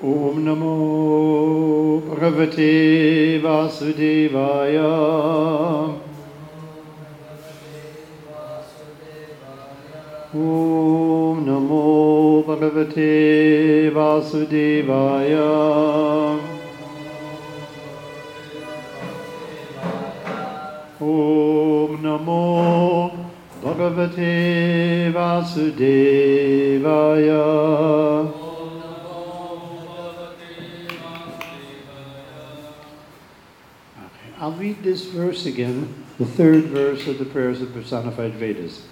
Om Namo Bhagavate Vasudevaya. Om Namo Bhagavate Vasudevaya. Om Namo Bhagavate Vasudevaya. I'll read this verse again, the third verse of the prayers of personified Vedas.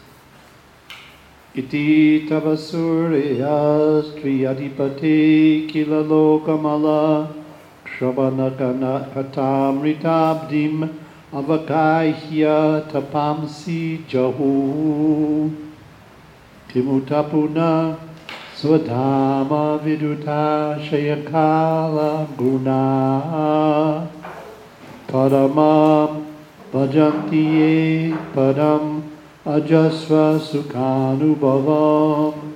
Iti tavasureyas triyadipate kila lokamala kshavanakana katamritabdim avakaihya tapamsi jahu kimutapuna swadhama viduta shayakala guna Paramam bhajantiye param ajasva sukhanubhavam.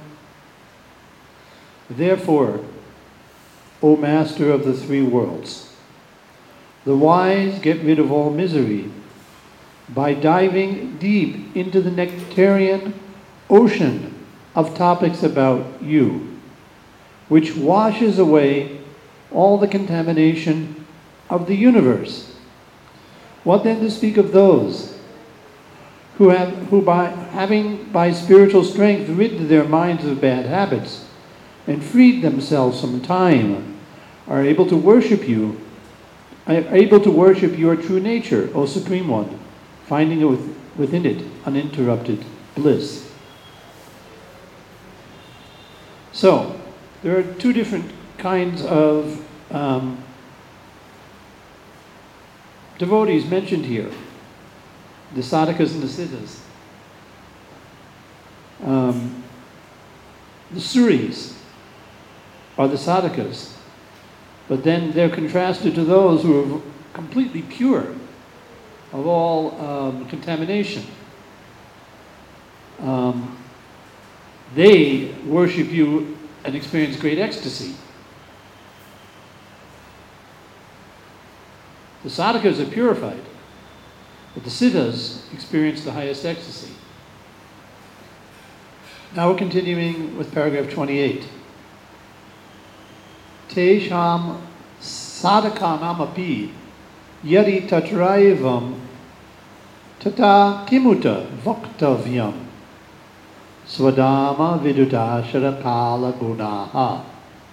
Therefore, O Master of the three worlds, the wise get rid of all misery by diving deep into the nectarian ocean of topics about you, which washes away all the contamination of the universe. What then to speak of those who by spiritual strength rid their minds of bad habits and freed themselves from time, are able to worship your true nature, O Supreme One, finding within it uninterrupted bliss. So, there are two different kinds of devotees mentioned here, the sadhakas and the siddhas. The suris are the sadhakas, but then they're contrasted to those who are completely pure of all contamination. They worship you and experience great ecstasy. The sadhakas are purified, but the siddhas experience the highest ecstasy. Now we're continuing with paragraph 28. Tesham sadhakanamapi yadi tatraivam tata kimuta vaktavyam swadama viduta sharakala gunaha.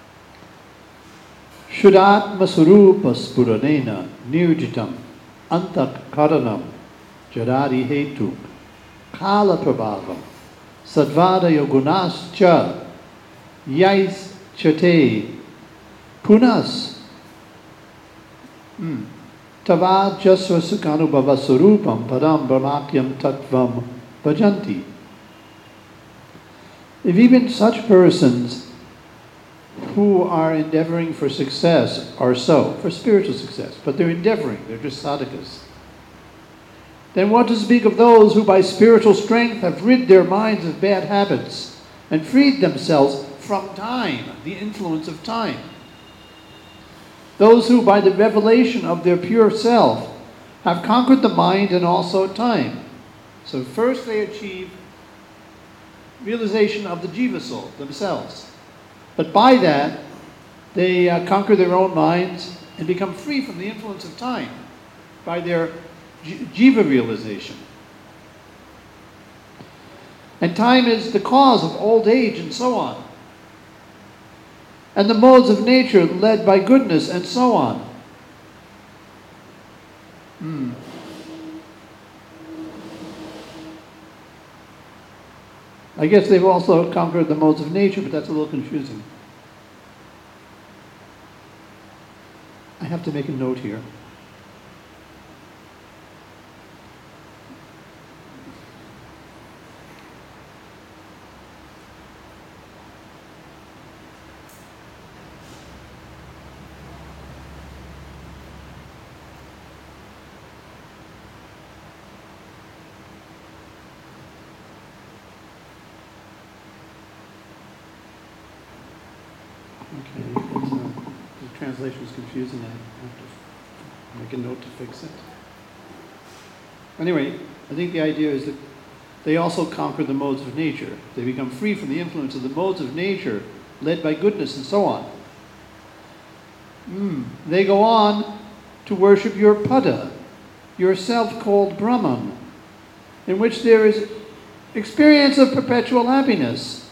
Shudatma surupa spuranena nirjitam antak karanam jadadi hetuk kala prabhavam sadvada yogunascha yais chate punas tavad jasva sukhanubhava surupam padam brahmakyam tattvam bhajanti. If even such persons who are endeavoring for success are so, for spiritual success, but they're endeavoring, they're just sadhakas, then what to speak of those who by spiritual strength have rid their minds of bad habits and freed themselves from time, the influence of time? Those who by the revelation of their pure self have conquered the mind and also time. So first they achieve realization of the jiva soul themselves. But by that, they conquer their own minds and become free from the influence of time by their jiva realization. And time is the cause of old age and so on. And the modes of nature led by goodness and so on. I guess they've also conquered the modes of nature, but that's a little confusing. I have to make a note here. Okay, translation is confusing. I have to make a note to fix it. Anyway, I think the idea is that they also conquer the modes of nature. They become free from the influence of the modes of nature, led by goodness and so on. They go on to worship your Pada, your self-called Brahman, in which there is experience of perpetual happiness.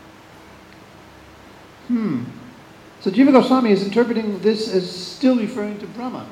So Jiva Goswami is interpreting this as still referring to Brahman.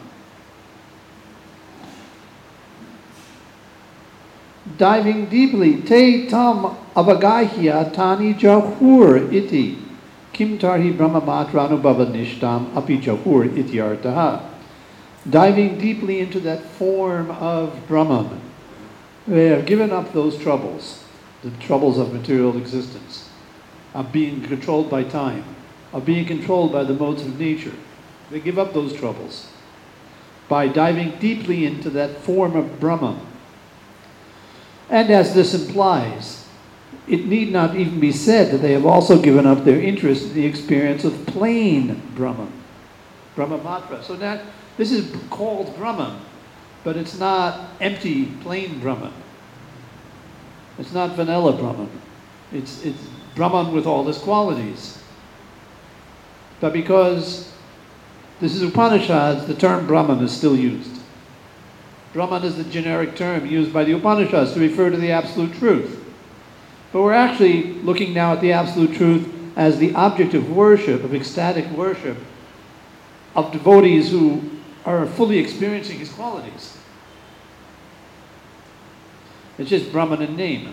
Diving deeply, te tam avagahya tani jahur iti kim tarhi brahma matra anubhava nishtam api jahur iti artaha. Diving deeply into that form of Brahman, they have given up those troubles, the troubles of material existence, of being controlled by time, of being controlled by the modes of nature. They give up those troubles by diving deeply into that form of Brahman. And as this implies, it need not even be said that they have also given up their interest in the experience of plain Brahman, Brahmamatra. So that this is called Brahman, but it's not empty, plain Brahman. It's not vanilla Brahman. It's Brahman with all its qualities. But because this is Upanishads, the term Brahman is still used. Brahman is the generic term used by the Upanishads to refer to the absolute truth. But we're actually looking now at the absolute truth as the object of worship, of ecstatic worship, of devotees who are fully experiencing his qualities. It's just Brahman in name.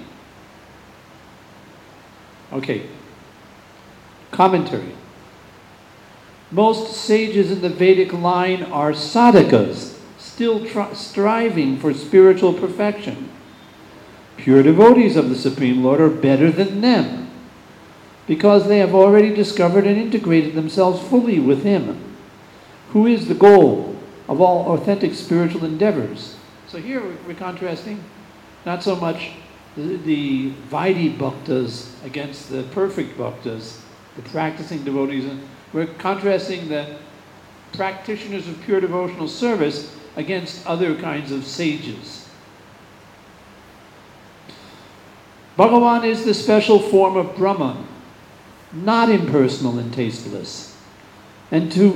Okay. Commentary. Most sages in the Vedic line are sadhakas, still striving for spiritual perfection. Pure devotees of the Supreme Lord are better than them because they have already discovered and integrated themselves fully with Him, who is the goal of all authentic spiritual endeavors. So here we're contrasting not so much the Vaidhi bhaktas against the perfect bhaktas, the practicing devotees. We're contrasting the practitioners of pure devotional service against other kinds of sages. Bhagavan is the special form of Brahman, not impersonal and tasteless. And to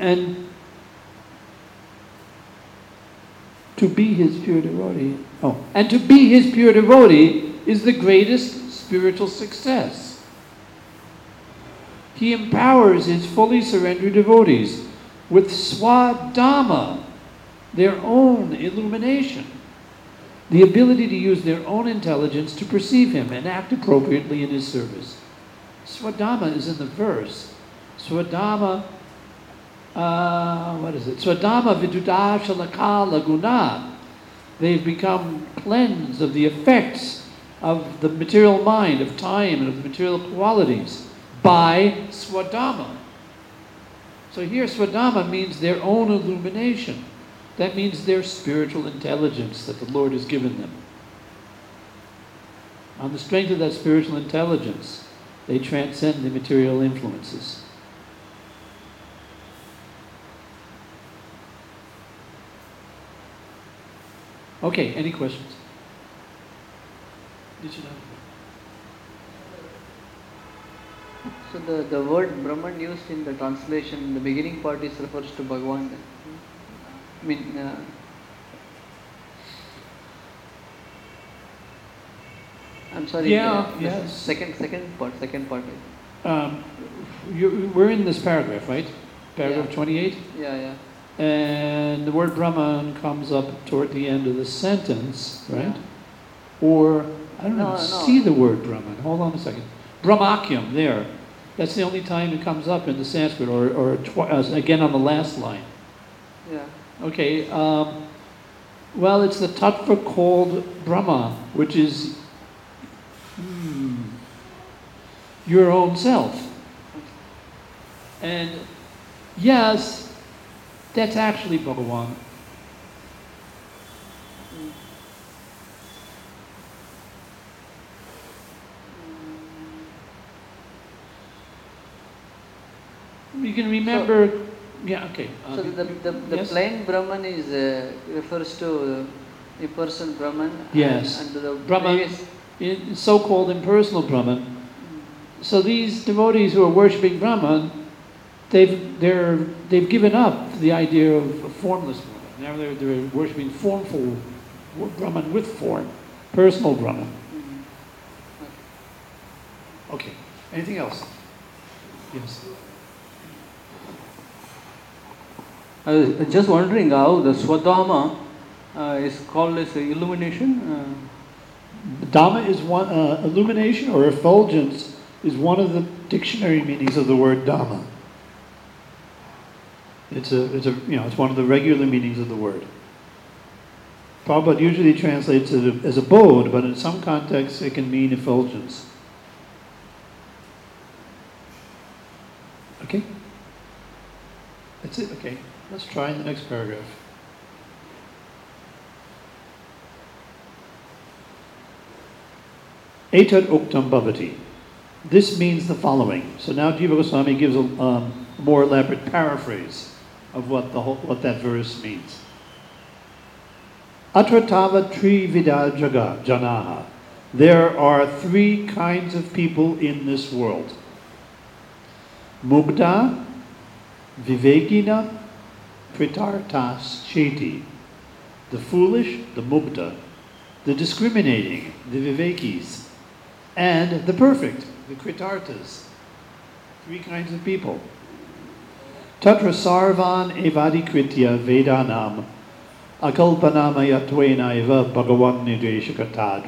be his pure devotee. And to be his pure devotee is the greatest spiritual success. He empowers his fully surrendered devotees with swadhamma, their own illumination, the ability to use their own intelligence to perceive him and act appropriately in his service. Swadhamma is in the verse. Swadhamma, Swadhamma viduda shalaka laguna. They've become cleansed of the effects of the material mind, of time, and of the material qualities by swadhamma. So here swadhamma means their own illumination. That means their spiritual intelligence that the Lord has given them. On the strength of that spiritual intelligence, they transcend the material influences. Okay, any questions? So the word Brahman used in the translation, the beginning part is refers to Bhagavan. I mean, I'm sorry. Yes. Second part. We're in this paragraph, right? Paragraph 28? Yeah. And the word Brahman comes up toward the end of the sentence, right? Yeah. Or, I don't even see the word Brahman. Hold on a second. Brahmakyam, there. That's the only time it comes up in the Sanskrit, or again on the last line. Yeah. Okay, well, it's the tattva called Brahma, which is your own self. And yes, that's actually Bhagavan. You can remember Yeah, okay. So the yes? plain Brahman is refers to the person Brahman. Yes. And the Brahman, previous. so-called impersonal Brahman. So these devotees who are worshipping Brahman, they've given up the idea of a formless Brahman. Now they're worshipping formful Brahman with form, personal Brahman. Okay. Anything else? Yes. I was just wondering how the Swadharma is called as illumination. Dhamma is one, illumination or effulgence is one of the dictionary meanings of the word Dhamma. It's one of the regular meanings of the word. Prabhupada usually translates it as abode, but in some contexts it can mean effulgence. Okay? That's it, okay. Let's try the next paragraph. Etad uktam bhavati. This means the following. So now Jiva Goswami gives a more elaborate paraphrase of what that verse means. Atra tava tri vida jaga janaha. There are three kinds of people in this world. Mugdha, vivekina, pritartas cheti. The foolish, the mugdha, the discriminating, the vivekis, and the perfect, the kritartas. Three kinds of people. Tatra sarvan evadikritya vedanam akalpanamayattvena eva bhagavan nideshakata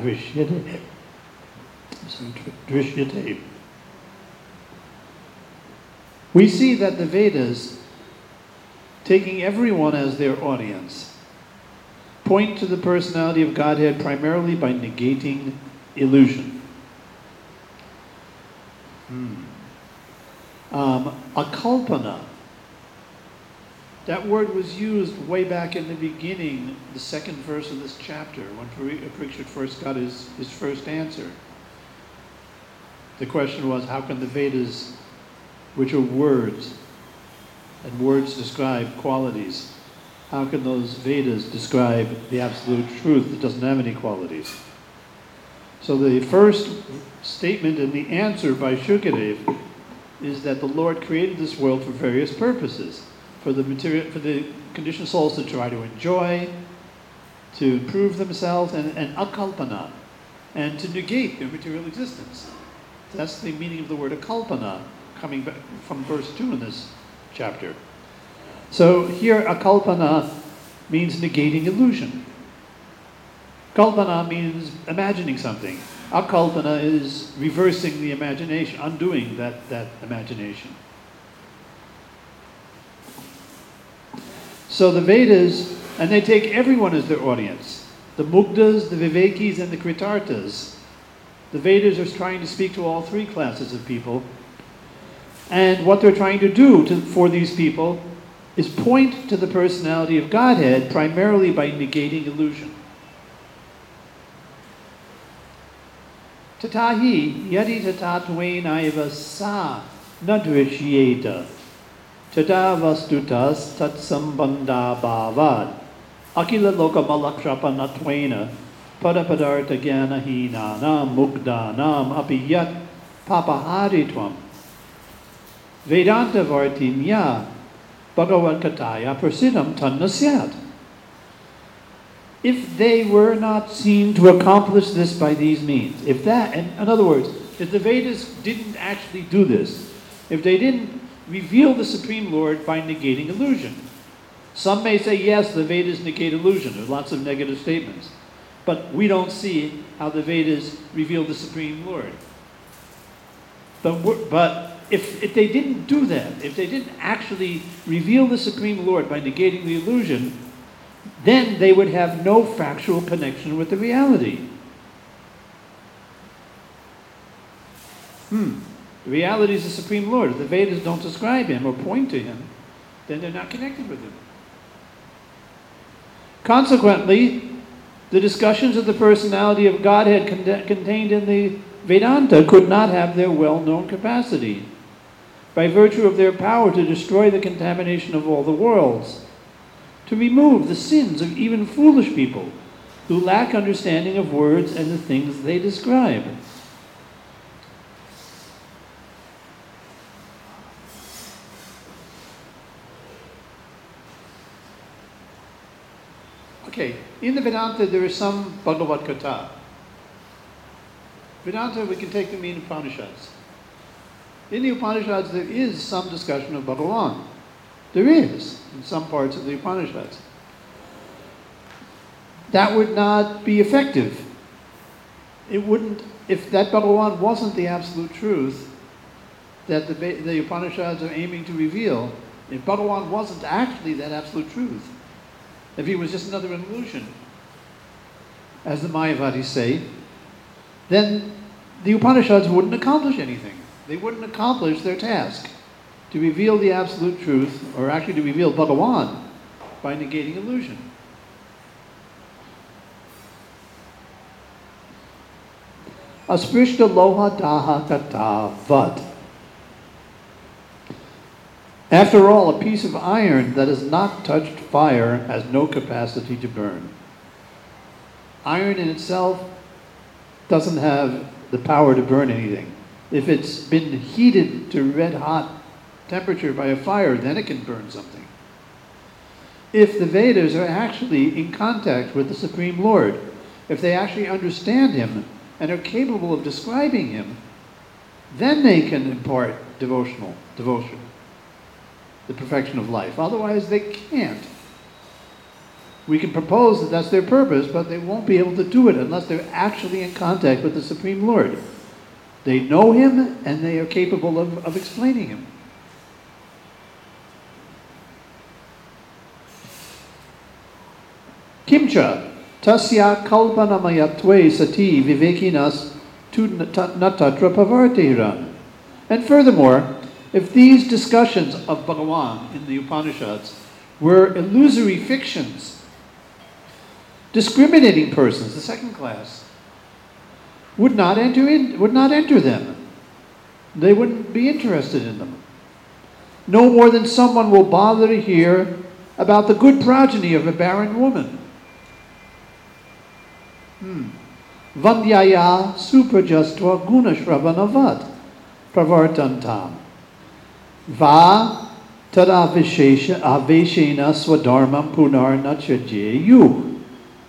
drishyate. We see that the Vedas, taking everyone as their audience, point to the personality of Godhead primarily by negating illusion. Akalpana, that word was used way back in the beginning, the second verse of this chapter, when Parikshit first got his first answer. The question was, how can the Vedas, which are words, and words describe qualities, how can those Vedas describe the absolute truth that doesn't have any qualities? So the first statement in the answer by Shukadev is that the Lord created this world for various purposes. For the conditioned souls to try to enjoy, to improve themselves, and akalpana, and to negate their material existence. That's the meaning of the word akalpana, coming back from verse 2 in this chapter. So here akalpana means negating illusion. Kalpana means imagining something. Akalpana is reversing the imagination, undoing that imagination. So the Vedas, and they take everyone as their audience. The Mugdhas, the Vivekis, and the Kritartas. The Vedas are trying to speak to all three classes of people. And what they're trying to do for these people is point to the personality of Godhead primarily by negating illusion. Tatahi yadi tatatvainaiva sa nadrishyeta tada vastutas tatsambandha bhavad akila lokamalakshapanatvaina padapadartha gyanahinanam mugdanam apiyat papaharitvam Vedanta vartimya bhagavad kataya prasidam tannasyat. If they were not seen to accomplish this by these means, in other words, if the Vedas didn't actually do this, if they didn't reveal the Supreme Lord by negating illusion. Some may say, yes, the Vedas negate illusion. There are lots of negative statements. But we don't see how the Vedas reveal the Supreme Lord. But if they didn't do that, if they didn't actually reveal the Supreme Lord by negating the illusion, then they would have no factual connection with the reality. The reality is the Supreme Lord. If the Vedas don't describe him or point to him, then they're not connected with him. Consequently, the discussions of the personality of Godhead contained in the Vedanta could not have their well-known capacity. by virtue of their power to destroy the contamination of all the worlds, to remove the sins of even foolish people who lack understanding of words and the things they describe. Okay, in the Vedanta there is some Bhagavad Gita. Vedanta, we can take the meaning of Upanishads. In the Upanishads there is some discussion of Bhagavan. There is, in some parts of the Upanishads. That would not be effective. It wouldn't, if that Bhagavan wasn't the absolute truth that the Upanishads are aiming to reveal, if Bhagavan wasn't actually that absolute truth, if he was just another illusion, as the Mayavadis say, then the Upanishads wouldn't accomplish anything. They wouldn't accomplish their task to reveal the absolute truth, or actually to reveal Bhagavan by negating illusion. Asprishta loha daha kata vad. After all, a piece of iron that has not touched fire has no capacity to burn. Iron in itself doesn't have the power to burn anything. If it's been heated to red hot temperature by a fire, then it can burn something. If the Vedas are actually in contact with the Supreme Lord, if they actually understand Him and are capable of describing Him, then they can impart devotion, the perfection of life. Otherwise, they can't. We can propose that that's their purpose, but they won't be able to do it unless they're actually in contact with the Supreme Lord. They know Him, and they are capable of explaining Him. Kimcha, tasya kalpanamayatve sati vivekinas tu natatra pavartiran. And furthermore, if these discussions of Bhagavan in the Upanishads were illusory fictions, discriminating persons, the second class, would not enter them. They wouldn't be interested in them. No more than someone will bother to hear about the good progeny of a barren woman. Vandyaya suprajastva gunashravanavat pravartantam. Va tada aveshena swadharmam punar nachajeyu.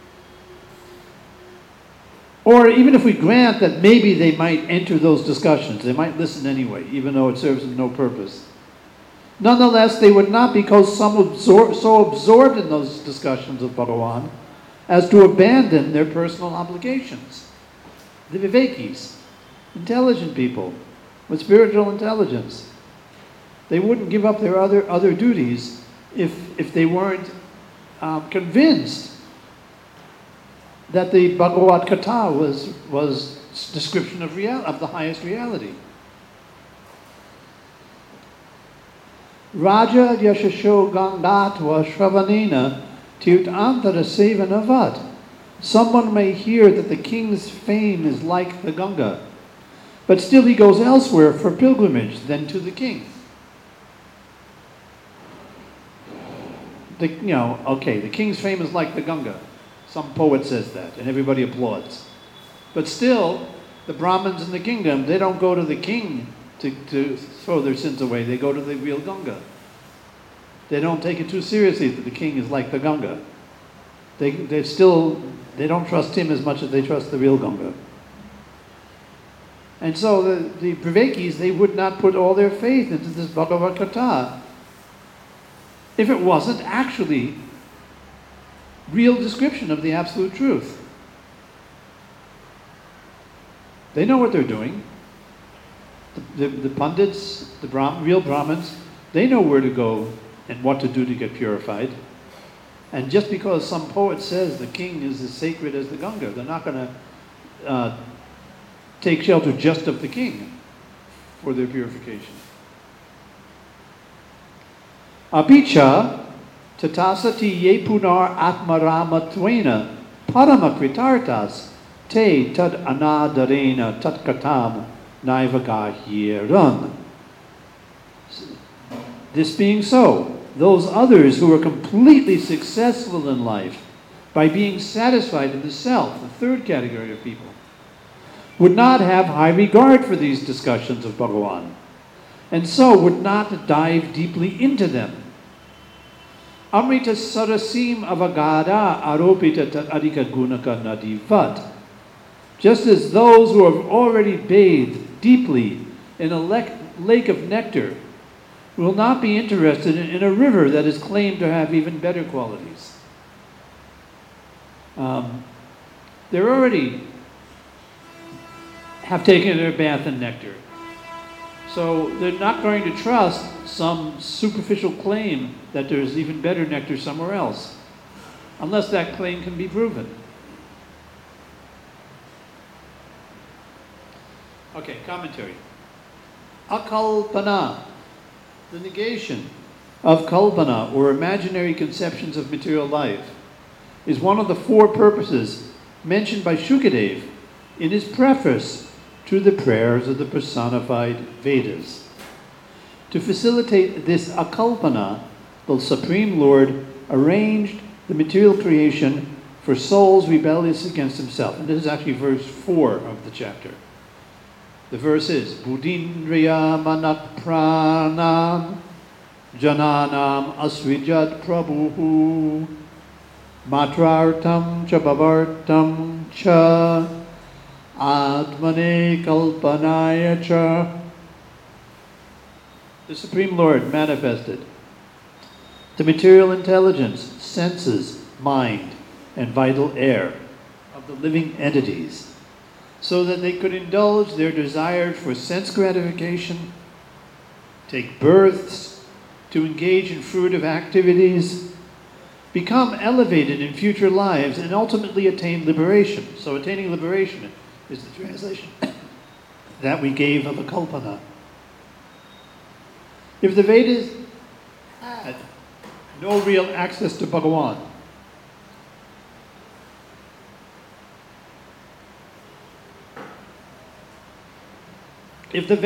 Or even if we grant that maybe they might enter those discussions, they might listen anyway, even though it serves them no purpose. Nonetheless, they would not become so absorbed in those discussions of Bhagavan as to abandon their personal obligations. The Vivekis, intelligent people with spiritual intelligence, they wouldn't give up their other duties if they weren't convinced that the Bhagavad Gita was description of the highest reality. Raja yashasho gangatva shravanena tirtantara sevanavad. Someone may hear that the king's fame is like the Ganga, but still he goes elsewhere for pilgrimage than to the king. The king's fame is like the Ganga. Some poet says that, and everybody applauds. But still, the Brahmins in the kingdom, they don't go to the king to throw their sins away. They go to the real Ganga. They don't take it too seriously that the king is like the Ganga. They don't trust him as much as they trust the real Ganga. And so the Vivekis, they would not put all their faith into this Bhagavad Gita if it wasn't actually real description of the absolute truth. They know what they're doing. The pundits, the real Brahmins, they know where to go and what to do to get purified. And just because some poet says the king is as sacred as the Ganga, they're not going to take shelter just of the king for their purification. Apicha tatasati ye punar atmaramatvena paramakritartas te tad anadarena tatkatam naivagahyeran. This being so, those others who are completely successful in life by being satisfied in the self, the third category of people, would not have high regard for these discussions of Bhagavan, and so would not dive deeply into them. Amrita sarasim avagada aropita tat adhika gunaka nadivat. Just as those who have already bathed deeply in a lake of nectar will not be interested in a river that is claimed to have even better qualities. They already have taken their bath in nectar. So they're not going to trust some superficial claim that there's even better nectar somewhere else, unless that claim can be proven. Okay, commentary. Akalpana, the negation of kalpana, or imaginary conceptions of material life, is one of the four purposes mentioned by Shukadev in his preface to the prayers of the personified Vedas. To facilitate this akalpana, the Supreme Lord arranged the material creation for souls rebellious against himself. And this is actually verse 4 of the chapter. The verse is, Budindriya manak pranam jananam asvijat prabhuhu matrartam cha bhavartam cha atmane kalpanaya cha. The Supreme Lord manifested the material intelligence, senses, mind, and vital air of the living entities, so that they could indulge their desire for sense gratification, take births, to engage in fruitive activities, become elevated in future lives, and ultimately attain liberation. So attaining liberation is the translation that we gave of a kalpana. If the Vedas had no real access to Bhagavan, if they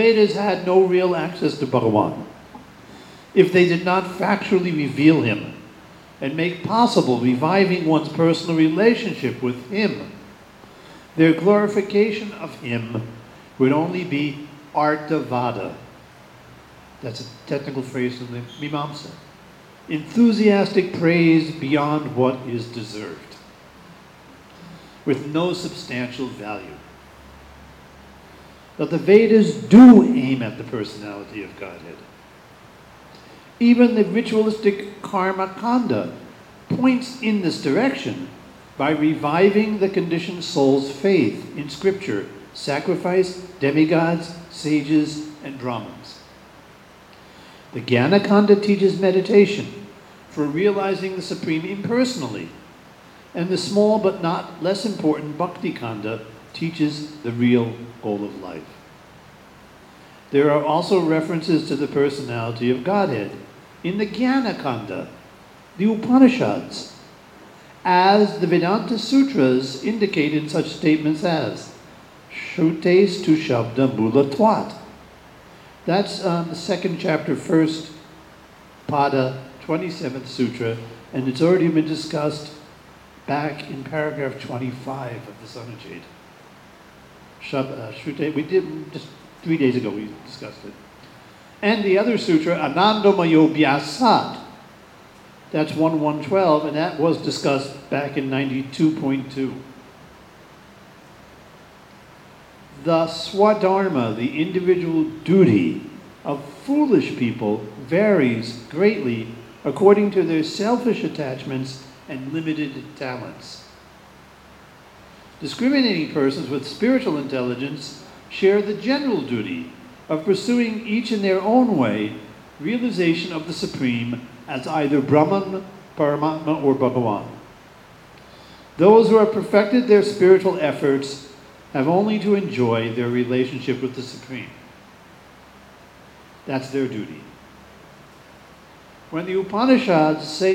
did not factually reveal him and make possible reviving one's personal relationship with him, their glorification of him would only be artavada. That's a technical phrase from the Mimamsa. Enthusiastic praise beyond what is deserved, with no substantial value. But the Vedas do aim at the personality of Godhead. Even the ritualistic Karma Kanda points in this direction by reviving the conditioned soul's faith in scripture, sacrifice, demigods, sages, and Brahmins. The Jnana Kanda teaches meditation for realizing the Supreme impersonally, and the small but not less important Bhakti Kanda teaches the real goal of life. There are also references to the personality of Godhead in the Jnana Kanda, the Upanishads, as the Vedanta Sutras indicate in such statements as Shrutes tu Shabda Mulatvat. That's the second chapter, first Pada, 27th Sutra, and it's already been discussed back in paragraph 25 of the Sanacheda. Shrute, we did just 3 days ago, we discussed it. And the other sutra, Anandamayo Vyasat, that's 1.1.12, and that was discussed back in 92.2. The swadharma, the individual duty of foolish people, varies greatly according to their selfish attachments and limited talents. Discriminating persons with spiritual intelligence share the general duty of pursuing each in their own way realization of the Supreme as either Brahman, Paramatma, or Bhagavan. Those who have perfected their spiritual efforts have only to enjoy their relationship with the Supreme. That's their duty. When the Upanishads say